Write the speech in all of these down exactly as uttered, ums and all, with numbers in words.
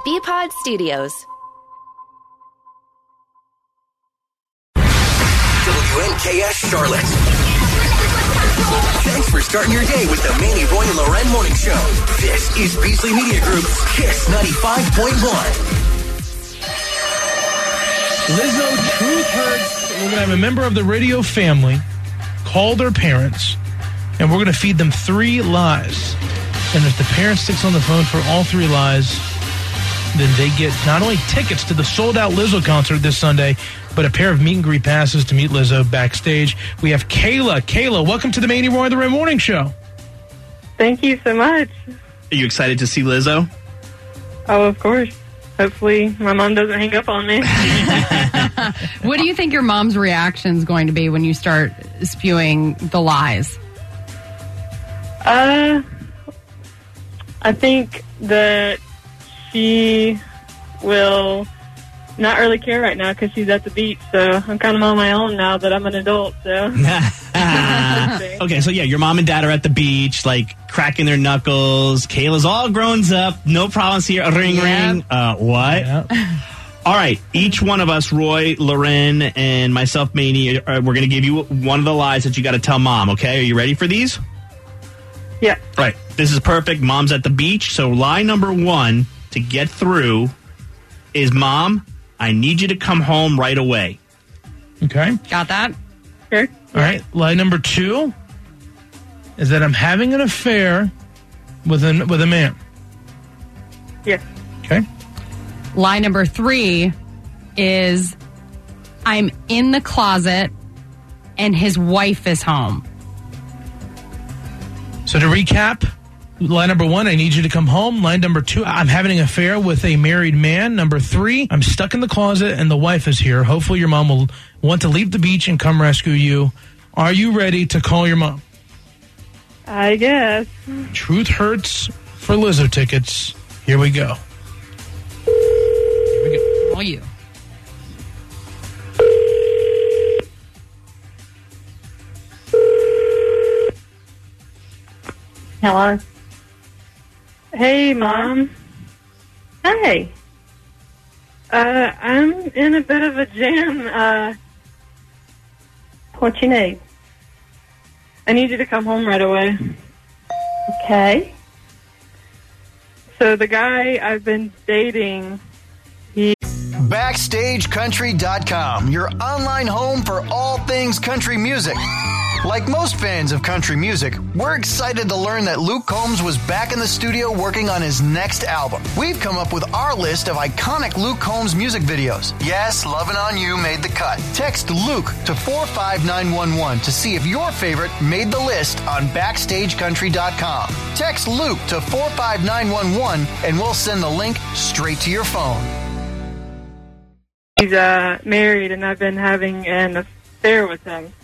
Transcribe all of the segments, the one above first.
B-Pod Studios. W N K S Charlotte. Thanks for starting your day with the Manny, Roy, and Loren Morning Show. This is Beasley Media Group's Kiss ninety-five point one. Lizzo, truth hurts. We're going to have a member of the radio family call their parents, and we're going to feed them three lies. And if the parent sticks on the phone for all three lies, then they get not only tickets to the sold-out Lizzo concert this Sunday, but a pair of meet and greet passes to meet Lizzo backstage. We have Kayla. Kayla, welcome to the Manny, Roy, and the Red Morning Show. Thank you so much. Are you excited to see Lizzo? Oh, of course. Hopefully my mom doesn't hang up on me. What do you think your mom's reaction is going to be when you start spewing the lies? Uh, I think that she will not really care right now because she's at the beach. So I'm kind of on my own now that I'm an adult. So okay, so yeah, your mom and dad are at the beach, like cracking their knuckles. Kayla's all grown up, no problems here. Ring, Yeah. ring. Uh, what? Yeah. All right, each one of us, Roy, Loren, and myself, Manny, uh, we're going to give you one of the lies that you got to tell mom. Okay, are you ready for these? yeah. All right, this is perfect. Mom's at the beach, so lie number one to get through is, Mom, I need you to come home right away. Okay. Got that? Sure. All right. Lie number two is that I'm having an affair with, an, with a man. Yeah. Okay. Lie number three is I'm in the closet and his wife is home. So to recap, line number one, I need you to come home. Line number two, I'm having an affair with a married man. Number three, I'm stuck in the closet and the wife is here. Hopefully your mom will want to leave the beach and come rescue you. Are you ready to call your mom? I guess. Truth hurts for Lizzo tickets. Here we go. Here we go. All you. Hello. Hey, Mom. Hey. Uh, I'm in a bit of a jam. Uh, What you need? I need you to come home right away. Okay. So the guy I've been dating, Backstage Country dot com, your online home for all things country music. Like most fans of country music, we're excited to learn that Luke Combs was back in the studio working on his next album. We've come up with our list of iconic Luke Combs music videos. Yes, Lovin' On You made the cut. Text Luke to four five nine one one to see if your favorite made the list on Backstage Country dot com. Text Luke to four five nine one one and we'll send the link straight to your phone. he's uh, married, and I've been having an affair with him.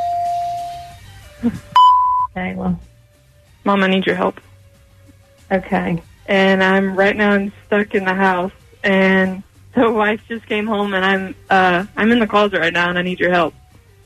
Okay, well, Mom, I need your help. okay. And I'm right now I'm stuck in the house, and the wife just came home, and I'm uh, I'm in the closet right now, and I need your help.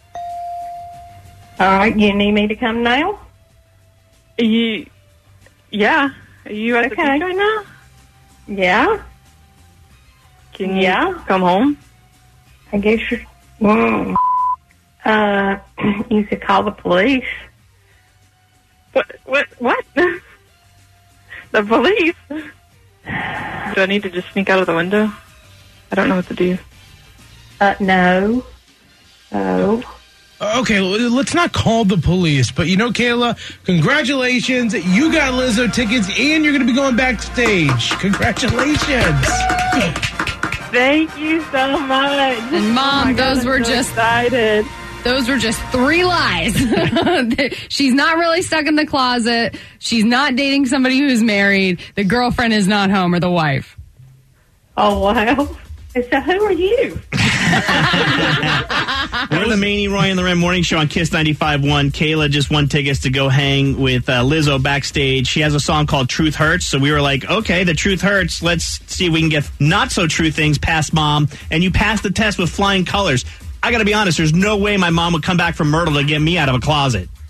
All right, you need me to come now? You, yeah. Are you at the Okay. beach right now? Yeah, Can you Yeah. come home? I guess you're... Mm. Uh, you could call the police. What? What? What? The police? Do I need to just sneak out of the window? I don't know what to do. Uh, no. Oh. Okay, l- let's not call the police, but you know, Kayla, congratulations. You got Lizzo tickets and you're going to be going backstage. Congratulations. Thank you so much. And Mom, Oh my God, those I'm were so just excited. those were just three lies. She's not really stuck in the closet. She's not dating somebody who's married. The girlfriend is not home, or the wife. Oh, wow. And so who are you? We're the Manny, Roy, and the Red Morning Show on Kiss ninety-five point one. Kayla just won tickets to go hang with uh, Lizzo backstage. She has a song called Truth Hurts, so we were like, okay, the truth hurts. Let's see if we can get not-so-true things past Mom. And you passed the test with flying colors. I got to be honest, there's no way my mom would come back from Myrtle to get me out of a closet.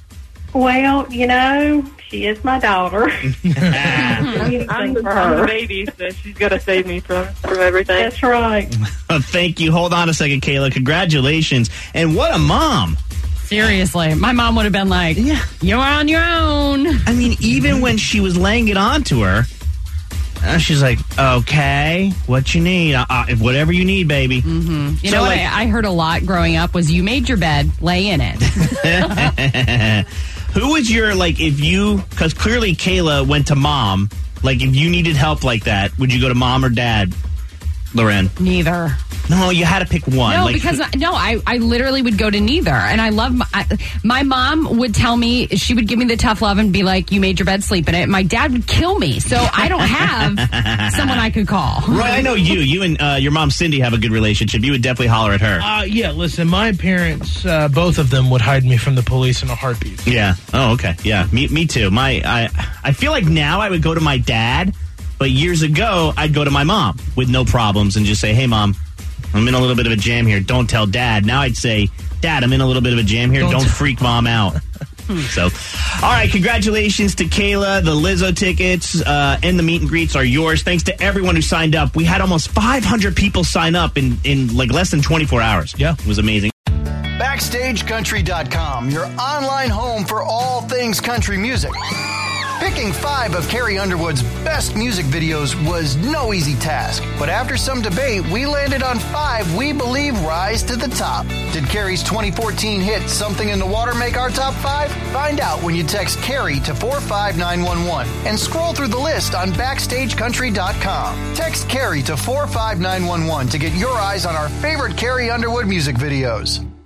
Well, you know, she is my daughter. I'm, I'm the, for I'm the her. baby, so she's got to save me from, from everything. That's right. Thank you. Hold on a second, Kayla. Congratulations. And what a mom. Seriously, my mom would have been like, Yeah. "You're on your own." I mean, even when she was laying it on to her, uh, she's like, okay, what you need? Uh, uh, whatever you need, baby. Mm-hmm. You So, know what like- I, I heard a lot growing up was you made your bed, lay in it. Who was your, like, if you, because clearly Kayla went to mom, like, if you needed help like that, would you go to mom or dad, Loren? Neither. No, you had to pick one. No, like, because no, I, I literally would go to neither, and I love my, I, my mom would tell me, she would give me the tough love and be like, "You made your bed, sleep in it." My dad would kill me, so I don't have someone I could call. Right, I know you. You and uh, your mom Cindy have a good relationship. You would definitely holler at her. Uh, yeah, listen, my parents, uh, both of them would hide me from the police in a heartbeat. Yeah. Oh, okay. Yeah. Me. Me too. My. I. I feel like now I would go to my dad, but years ago I'd go to my mom with no problems and just say, "Hey, mom, I'm in a little bit of a jam here. Don't tell dad." Now I'd say, "Dad, I'm in a little bit of a jam here. Don't Don't, tell- freak mom out." So, all right. Congratulations to Kayla. The Lizzo tickets uh, and the meet and greets are yours. Thanks to everyone who signed up. We had almost five hundred people sign up in, in like less than twenty-four hours. Yeah. It was amazing. Backstage Country dot com, your online home for all things country music. Picking five of Carrie Underwood's best music videos was no easy task, but after some debate, we landed on five we believe rise to the top. Did Carrie's twenty fourteen hit Something in the Water make our top five? Find out when you text Carrie to four five nine one one and scroll through the list on Backstage Country dot com. Text Carrie to four five nine one one to get your eyes on our favorite Carrie Underwood music videos.